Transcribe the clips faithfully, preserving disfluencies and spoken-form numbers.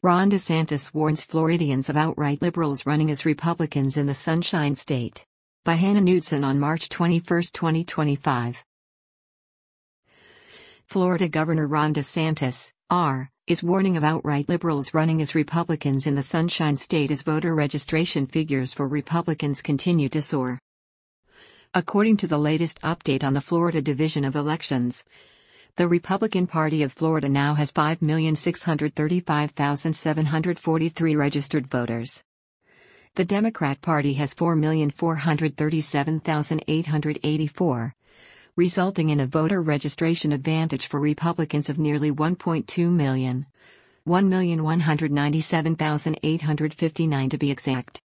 Ron DeSantis warns Floridians of outright liberals running as Republicans in the Sunshine State. By Hannah Knudsen on March twenty-first, twenty twenty-five. Florida Governor Ron DeSantis, R, is warning of outright liberals running as Republicans in the Sunshine State as voter registration figures for Republicans continue to soar. According to the latest update on the Florida Division of Elections, the Republican Party of Florida now has five million six hundred thirty-five thousand seven hundred forty-three registered voters. The Democrat Party has four million four hundred thirty-seven thousand eight hundred eighty-four, resulting in a voter registration advantage for Republicans of nearly one point two million, one million one hundred ninety-seven thousand eight hundred fifty-nine to be exact.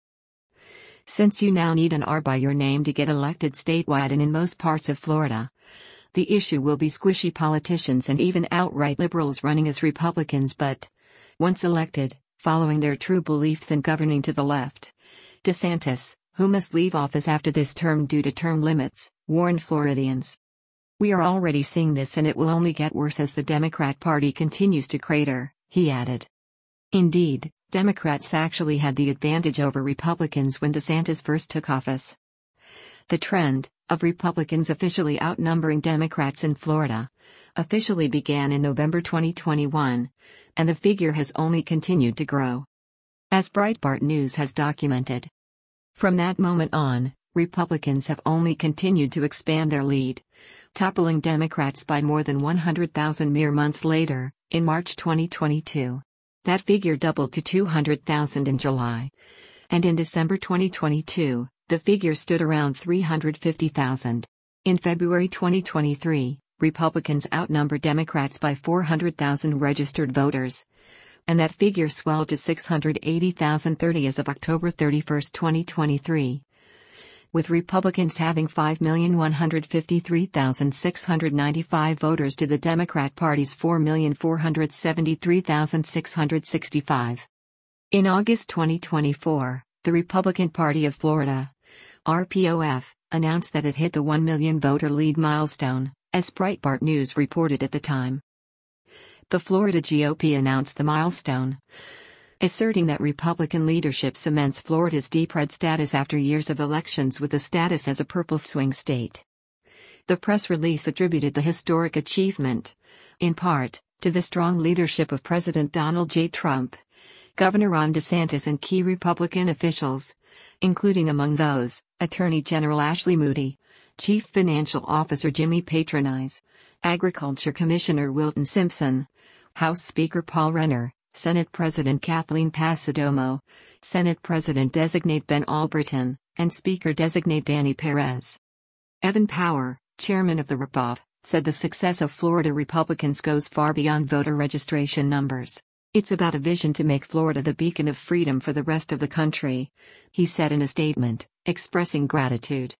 Since you now need an R by your name to get elected statewide and in most parts of Florida, the issue will be squishy politicians and even outright liberals running as Republicans but, once elected, following their true beliefs and governing to the left. DeSantis, who must leave office after this term due to term limits, warned Floridians. "We are already seeing this and it will only get worse as the Democrat Party continues to crater," he added. Indeed, Democrats actually had the advantage over Republicans when DeSantis first took office. The trend of Republicans officially outnumbering Democrats in Florida officially began in November twenty twenty-one, and the figure has only continued to grow. As Breitbart News has documented, from that moment on, Republicans have only continued to expand their lead, toppling Democrats by more than one hundred thousand mere months later. In March twenty twenty-two, that figure doubled to two hundred thousand in July, and in December twenty twenty-two, the figure stood around three hundred fifty thousand. In February twenty twenty-three, Republicans outnumbered Democrats by four hundred thousand registered voters, and that figure swelled to six hundred eighty thousand thirty as of October thirty-first, twenty twenty-three, with Republicans having five million one hundred fifty-three thousand six hundred ninety-five voters to the Democrat Party's four million four hundred seventy-three thousand six hundred sixty-five. In August twenty twenty-four, the Republican Party of Florida, R P O F, announced that it hit the one million voter lead milestone, as Breitbart News reported at the time. The Florida G O P announced the milestone, asserting that Republican leadership cements Florida's deep red status after years of elections with the status as a purple swing state. The press release attributed the historic achievement, in part, to the strong leadership of President Donald J. Trump, Governor Ron DeSantis and key Republican officials, including among those, Attorney General Ashley Moody, Chief Financial Officer Jimmy Patronize, Agriculture Commissioner Wilton Simpson, House Speaker Paul Renner, Senate President Kathleen Passidomo, Senate President-designate Ben Alberton, and Speaker-designate Danny Perez. Evan Power, chairman of the R P O F, said the success of Florida Republicans goes far beyond voter registration numbers. "It's about a vision to make Florida the beacon of freedom for the rest of the country," he said in a statement, expressing gratitude.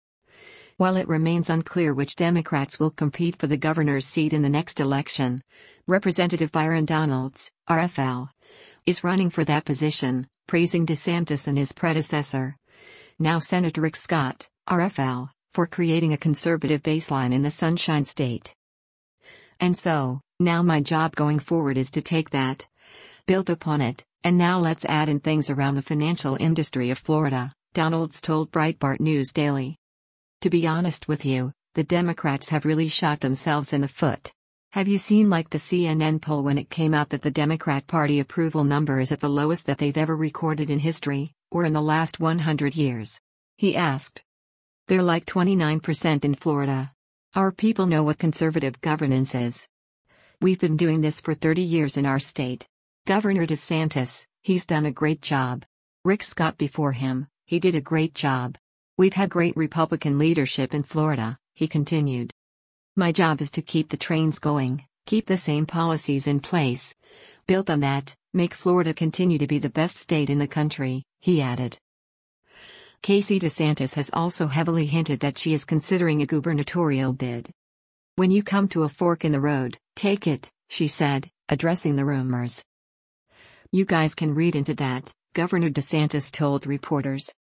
While it remains unclear which Democrats will compete for the governor's seat in the next election, Representative Byron Donalds, R F L, is running for that position, praising DeSantis and his predecessor, now Senator Rick Scott, R F L, for creating a conservative baseline in the Sunshine State. "And so, now my job going forward is to take that, build upon it, and now let's add in things around the financial industry of Florida," Donalds told Breitbart News Daily. "To be honest with you, the Democrats have really shot themselves in the foot. Have you seen like the C N N poll when it came out that the Democrat Party approval number is at the lowest that they've ever recorded in history, or in the last one hundred years?" he asked. "They're like twenty-nine percent in Florida. Our people know what conservative governance is. We've been doing this for thirty years in our state. Governor DeSantis, he's done a great job. Rick Scott before him, he did a great job. We've had great Republican leadership in Florida," he continued. "My job is to keep the trains going, keep the same policies in place, build on that, make Florida continue to be the best state in the country," he added. Casey DeSantis has also heavily hinted that she is considering a gubernatorial bid. "When you come to a fork in the road, take it," she said, addressing the rumors. "You guys can read into that," Governor DeSantis told reporters.